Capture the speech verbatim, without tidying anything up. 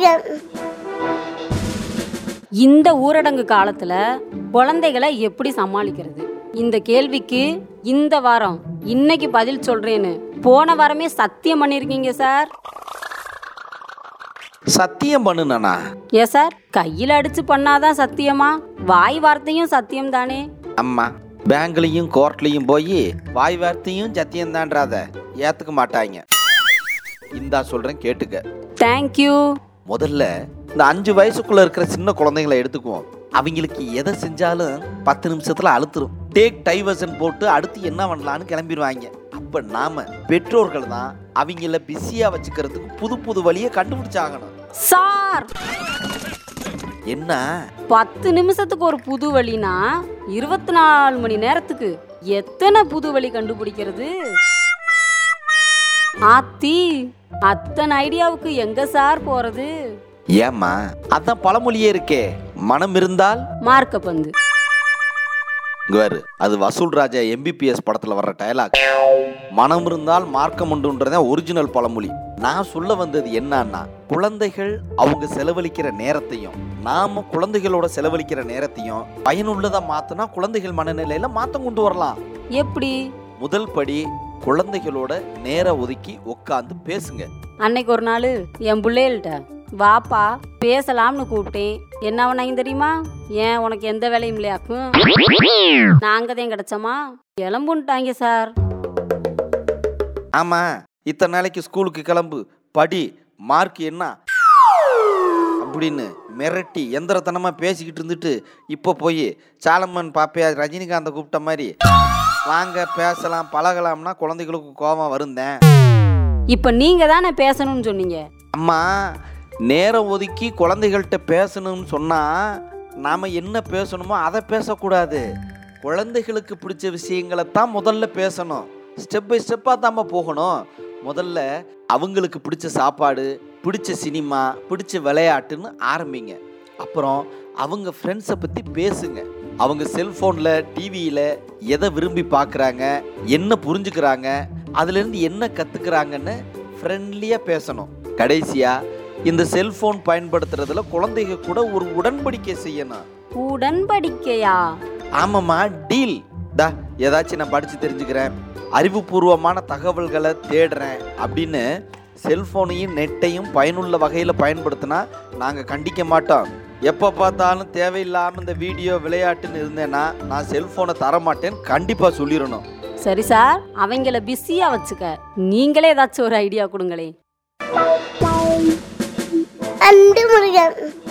முருகன். இந்த ஊரடங்கு காலத்துல குழந்தைகளை எப்படி சமாளிக்கிறது? இந்த கேள்விக்கு இந்த வாரம் இன்னைக்கு பதில் சொல்றேன்னு போன வாரமே சத்தியம் பண்ணிருக்கீங்க சார். சத்தியம் பண்ணுனா? ஏ சார், கையில அடிச்சு பண்ணாதான் சத்தியமா? வாய் வார்த்தையும் சத்தியம் தானே? அம்மா, பேங்க்லயும் கோர்ட்லயும் போய் வாய் வார்த்தையும் சத்தியம் தான்றாத ஏத்துக்க மாட்டாங்க. இந்தா சொல்றேன் கேட்டுக்க. தேங்க்யூ. முதல்ல இந்த அஞ்சு வயசுக்குள்ள இருக்கிற சின்ன குழந்தைங்களை எடுத்துக்குவோம். அவங்களுக்கு எதை செஞ்சாலும் பத்து நிமிஷத்துல அழுத்துரும். டேக் டைவர்ஷன் போட்டு அடுத்து என்ன பண்ணலான்னு கிளம்பிடுவாங்க. அப்ப நாம பெற்றோர்கள் தான் அவங்கள பிஸியா வச்சுக்கிறதுக்கு புது புது வழியை கண்டுபிடிச்சாகணும். சார், என்ன பத்து நிமிஷத்துக்கு ஒரு புது வழினா இருபத்தி நாலு மணி நேரத்துக்கு எத்தனை புது வழி கண்டுபிடிக்கிறது? ஆத்தி, அத்தனை ஐடியாவுக்கு எங்க சார் போறது? ஏமா, அதான் பழமொழியே இருக்கே, மனம் இருந்தால் மார்க்க பந்து. வேறு அது வசூல் ராஜா எம்பிபிஎஸ் படத்துல வர்ற டயலாக். மனம் இருந்தால் மார்க்கம் உண்டுன்றத ஒரிஜினல் பழமொழி. நான் சொல்ல வந்தது என்னன்னா, குழந்தைகள் அவங்க செலவழிக்கிற நேரத்தையும் நாம குழந்தைகளோட செலவழிக்கிற நேரத்தையும் பயனுள்ளதா மாத்தினா குழந்தைகள் மனநிலையில மாற்றம் கொண்டு வரலாம். எப்படி? முதல் படி, குழந்தைகளோட நேர ஒதுக்கி உட்காந்து பேசுங்க. அன்னைக்கு ஒரு நாள் என் பிள்ளைகள்கிட்ட வாப்பா பேசலாம்னு கூப்பிட்டேன். என்ன பண்ணாங்க தெரியுமா? ஏன் உனக்கு எந்த வேலையும் இல்லையாக்கும்? நாங்க தான் கிடைச்சோமா கிளம்புன்ட்டாங்க சார். ஆமா, இத்தனை நாளைக்கு ஸ்கூலுக்கு கிளம்பு, படி, மார்க் என்ன அப்படின்னு மிரட்டி எந்திரத்தனமா பேசிக்கிட்டு இருந்துட்டு இப்ப போய் சாலமன் பாப்பையா ரஜினிகாந்தை கூப்பிட்ட மாதிரி வாங்க பேசலாம் பழகலாம்னா குழந்தைகளுக்கு கோபம் வருந்தேன். இப்ப நீங்க தானே பேசணும்னு சொன்னீங்க. அம்மா, நேரம் ஒதுக்கி குழந்தைகள்கிட்ட பேசணும்னு சொன்னா நாம என்ன பேசணுமோ அதை பேசக்கூடாது. குழந்தைகளுக்கு பிடிச்ச விஷயங்களை தான் முதல்ல பேசணும். ஸ்டெப் பை ஸ்டெப்பாக தாம போகணும். முதல்ல அவங்களுக்கு பிடிச்ச சாப்பாடு, பிடிச்ச சினிமா, பிடிச்ச விளையாட்டுன்னு ஆரம்பிங்க. அப்புறம் அவங்க ஃப்ரெண்ட்ஸை பற்றி பேசுங்க. அவங்க செல்ஃபோனில், டிவியில் எதை விரும்பி பார்க்குறாங்க, என்ன புரிஞ்சுக்கிறாங்க, அதுலேருந்து என்ன கற்றுக்குறாங்கன்னு ஃப்ரெண்ட்லியாக பேசணும். கடைசியாக இந்த செல்ஃபோன் பயன்படுத்துறதுல குழந்தைங்க கூட ஒரு உடன்படிக்கை செய்யணும். உடன்படிக்கையா? ஆமாம்மா, டீல். தா ஏதாச்சும் நான் படித்து தெரிஞ்சுக்கிறேன், அறிவுபூர்வமான தகவல்களை தேடுறேன் அப்படின்னு செல்ஃபோனையும் நெட்டையும் பயனுள்ள வகையில் பயன்படுத்தினா நாங்கள் கண்டிக்க மாட்டோம். எப்போ பார்த்தாலும் தேவையில்லாமல் இந்த வீடியோ விளையாட்டுன்னு இருந்தேன்னா நான் செல்ஃபோனை தரமாட்டேன்னு கண்டிப்பாக சொல்லிடணும். சரி சார், அவங்கள பிஸியா வச்சுக்க நீங்களே ஏதாச்சும் ஒரு ஐடியா கொடுங்களே. அன்பு முருகன்.